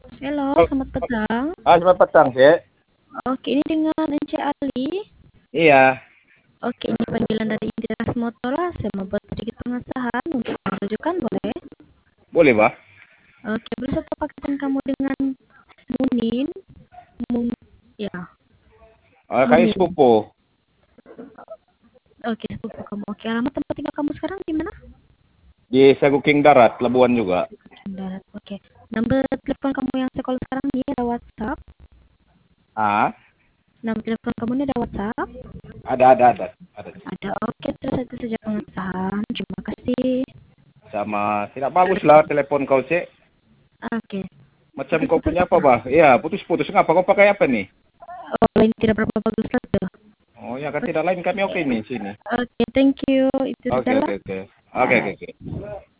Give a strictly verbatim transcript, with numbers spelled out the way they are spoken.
Halo, Oh, selamat petang. ah, selamat petang, Cek. Oke, ini dengan Ence Ali. Iya, Oke, ini panggilan dari Indra Motola. Saya membuat sedikit pengesahan untuk mengajukan, boleh? boleh, Bah. Oke, bisa pakaikan kamu dengan Munin. Mun, ya, Ah, kayak Munin. sepupu Oke, sepupu kamu. Oke, alamat tempat tinggal kamu sekarang di mana? di Saguking Darat, Labuan juga. Darat. Oke, nomor telepon kamu yang sekolah sekarang ini ada WhatsApp. Ah, Nomor telepon kamu ini ada WhatsApp. ada, ada, ada, ada. Ada. Oke, terus itu saja pengesahan. Terima kasih. Sama, tidak bagus lah telepon kau, Cek. Oke. Macam kau Putus-putus punya apa, apa? Bah? Iya, putus-putus. Ngapa kau pakai apa nih? Oh, ini tidak berapa bagus lah tuh. Oh, ya kan tidak lain kami oke nih sini. Oke, thank you. Itu Oke, sajalah. oke, oke. Oke, oke, Bye. oke.